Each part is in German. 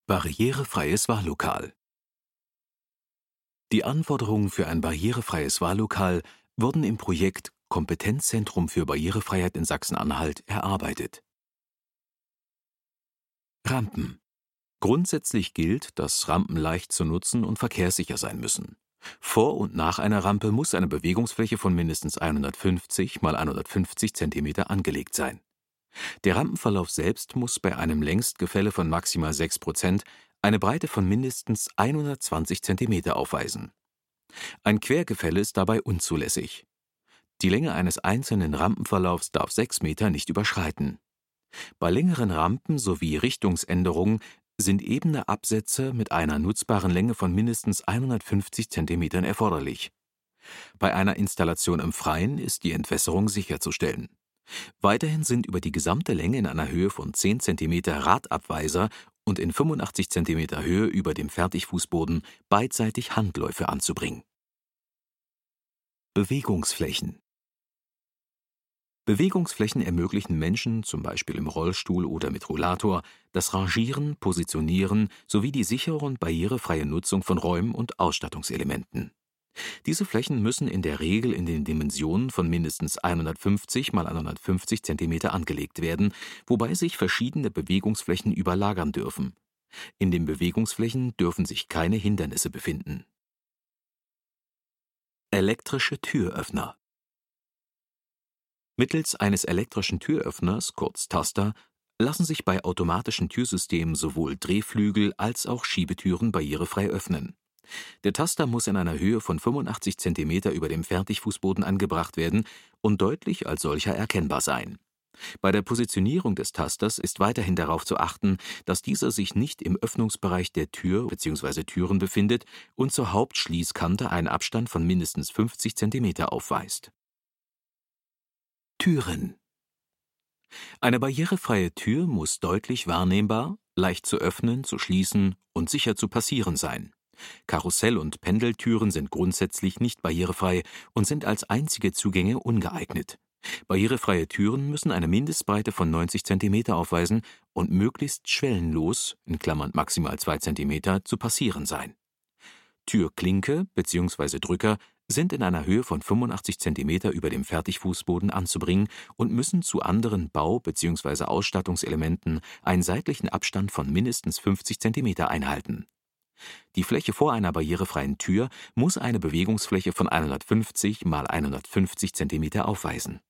Barrierefreies Wahllokal. Die Anforderungen für ein barrierefreies Wahllokal wurden im Projekt Kompetenzzentrum für Barrierefreiheit in Sachsen-Anhalt erarbeitet. Rampen. Grundsätzlich gilt, dass Rampen leicht zu nutzen und verkehrssicher sein müssen. Vor und nach einer Rampe muss eine Bewegungsfläche von mindestens 150 x 150 cm angelegt sein. Der Rampenverlauf selbst muss bei einem Längsgefälle von maximal 6% eine Breite von mindestens 120 cm aufweisen. Ein Quergefälle ist dabei unzulässig. Die Länge eines einzelnen Rampenverlaufs darf 6 Meter nicht überschreiten. Bei längeren Rampen sowie Richtungsänderungen sind ebene Absätze mit einer nutzbaren Länge von mindestens 150 cm erforderlich. Bei einer Installation im Freien ist die Entwässerung sicherzustellen. Weiterhin sind über die gesamte Länge in einer Höhe von 10 cm Radabweiser und in 85 cm Höhe über dem Fertigfußboden beidseitig Handläufe anzubringen. Bewegungsflächen. Bewegungsflächen ermöglichen Menschen, zum Beispiel im Rollstuhl oder mit Rollator, das Rangieren, Positionieren sowie die sichere und barrierefreie Nutzung von Räumen und Ausstattungselementen. Diese Flächen müssen in der Regel in den Dimensionen von mindestens 150 x 150 cm angelegt werden, wobei sich verschiedene Bewegungsflächen überlagern dürfen. In den Bewegungsflächen dürfen sich keine Hindernisse befinden. Elektrische Türöffner. Mittels eines elektrischen Türöffners, kurz Taster, lassen sich bei automatischen Türsystemen sowohl Drehflügel als auch Schiebetüren barrierefrei öffnen. Der Taster muss in einer Höhe von 85 cm über dem Fertigfußboden angebracht werden und deutlich als solcher erkennbar sein. Bei der Positionierung des Tasters ist weiterhin darauf zu achten, dass dieser sich nicht im Öffnungsbereich der Tür bzw. Türen befindet und zur Hauptschließkante einen Abstand von mindestens 50 cm aufweist. Türen. Eine barrierefreie Tür muss deutlich wahrnehmbar, leicht zu öffnen, zu schließen und sicher zu passieren sein. Karussell- und Pendeltüren sind grundsätzlich nicht barrierefrei und sind als einzige Zugänge ungeeignet. Barrierefreie Türen müssen eine Mindestbreite von 90 cm aufweisen und möglichst schwellenlos (maximal 2 cm) zu passieren sein. Türklinke bzw. Drücker sind in einer Höhe von 85 cm über dem Fertigfußboden anzubringen und müssen zu anderen Bau- bzw. Ausstattungselementen einen seitlichen Abstand von mindestens 50 cm einhalten. Die Fläche vor einer barrierefreien Tür muss eine Bewegungsfläche von 150 x 150 cm aufweisen.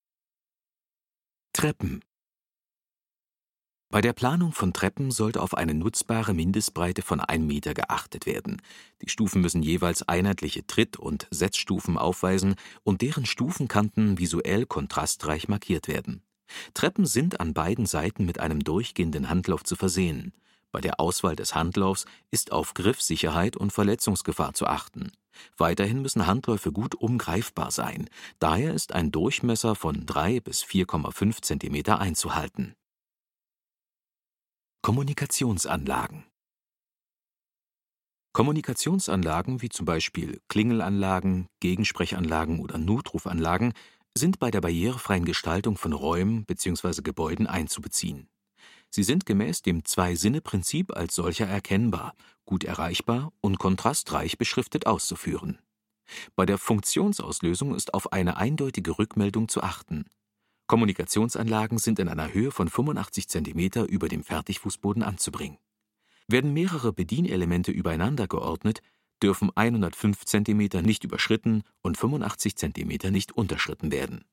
Treppen. Bei der Planung von Treppen sollte auf eine nutzbare Mindestbreite von 1 Meter geachtet werden. Die Stufen müssen jeweils einheitliche Tritt- und Setzstufen aufweisen und deren Stufenkanten visuell kontrastreich markiert werden. Treppen sind an beiden Seiten mit einem durchgehenden Handlauf zu versehen. Bei der Auswahl des Handlaufs ist auf Griffsicherheit und Verletzungsgefahr zu achten. Weiterhin müssen Handläufe gut umgreifbar sein. Daher ist ein Durchmesser von 3 bis 4,5 cm einzuhalten. Kommunikationsanlagen. Kommunikationsanlagen wie zum Beispiel Klingelanlagen, Gegensprechanlagen oder Notrufanlagen sind bei der barrierefreien Gestaltung von Räumen bzw. Gebäuden einzubeziehen. Sie sind gemäß dem Zwei-Sinne-Prinzip als solcher erkennbar, gut erreichbar und kontrastreich beschriftet auszuführen. Bei der Funktionsauslösung ist auf eine eindeutige Rückmeldung zu achten. Kommunikationsanlagen sind in einer Höhe von 85 cm über dem Fertigfußboden anzubringen. Werden mehrere Bedienelemente übereinander geordnet, dürfen 105 cm nicht überschritten und 85 cm nicht unterschritten werden.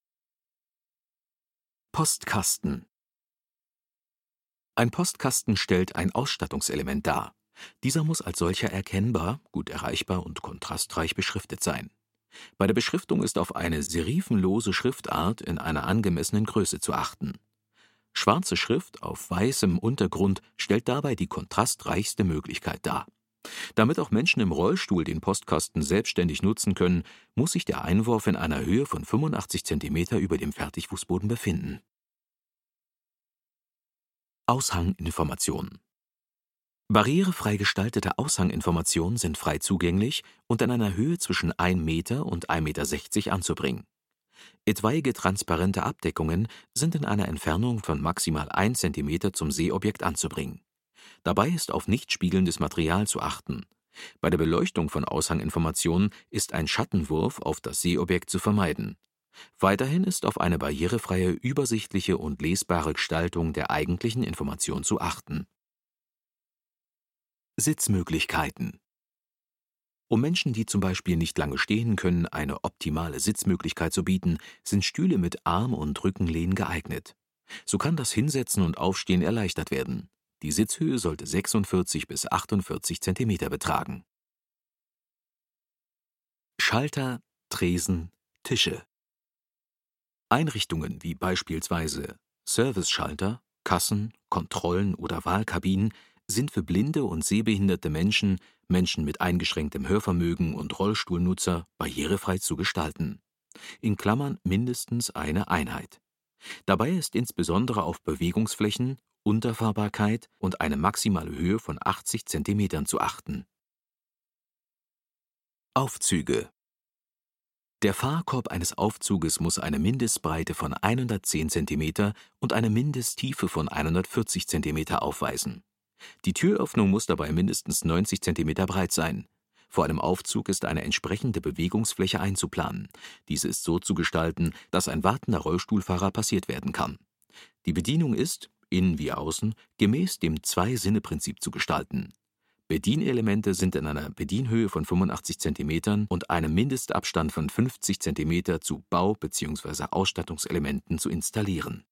Postkasten. Ein Postkasten stellt ein Ausstattungselement dar. Dieser muss als solcher erkennbar, gut erreichbar und kontrastreich beschriftet sein. Bei der Beschriftung ist auf eine serifenlose Schriftart in einer angemessenen Größe zu achten. Schwarze Schrift auf weißem Untergrund stellt dabei die kontrastreichste Möglichkeit dar. Damit auch Menschen im Rollstuhl den Postkasten selbstständig nutzen können, muss sich der Einwurf in einer Höhe von 85 cm über dem Fertigfußboden befinden. Aushanginformationen. Barrierefrei gestaltete Aushanginformationen sind frei zugänglich und in einer Höhe zwischen 1 Meter und 1,60 Meter anzubringen. Etwaige transparente Abdeckungen sind in einer Entfernung von maximal 1 cm zum Sehobjekt anzubringen. Dabei ist auf nicht spiegelndes Material zu achten. Bei der Beleuchtung von Aushanginformationen ist ein Schattenwurf auf das Sehobjekt zu vermeiden. Weiterhin ist auf eine barrierefreie, übersichtliche und lesbare Gestaltung der eigentlichen Information zu achten. Sitzmöglichkeiten. Um Menschen, die zum Beispiel nicht lange stehen können, eine optimale Sitzmöglichkeit zu bieten, sind Stühle mit Arm- und Rückenlehnen geeignet. So kann das Hinsetzen und Aufstehen erleichtert werden. Die Sitzhöhe sollte 46 bis 48 Zentimeter betragen. Schalter, Tresen, Tische. Einrichtungen wie beispielsweise Serviceschalter, Kassen, Kontrollen oder Wahlkabinen sind für blinde und sehbehinderte Menschen, Menschen mit eingeschränktem Hörvermögen und Rollstuhlnutzer barrierefrei zu gestalten. In Klammern mindestens eine Einheit. Dabei ist insbesondere auf Bewegungsflächen, Unterfahrbarkeit und eine maximale Höhe von 80 Zentimetern zu achten. Aufzüge. Der Fahrkorb eines Aufzuges muss eine Mindestbreite von 110 Zentimeter und eine Mindesttiefe von 140 Zentimeter aufweisen. Die Türöffnung muss dabei mindestens 90 Zentimeter breit sein. Vor einem Aufzug ist eine entsprechende Bewegungsfläche einzuplanen. Diese ist so zu gestalten, dass ein wartender Rollstuhlfahrer passiert werden kann. Die Bedienung ist, innen wie außen, gemäß dem Zwei-Sinne-Prinzip zu gestalten. Bedienelemente sind in einer Bedienhöhe von 85 Zentimetern und einem Mindestabstand von 50 Zentimeter zu Bau- bzw. Ausstattungselementen zu installieren.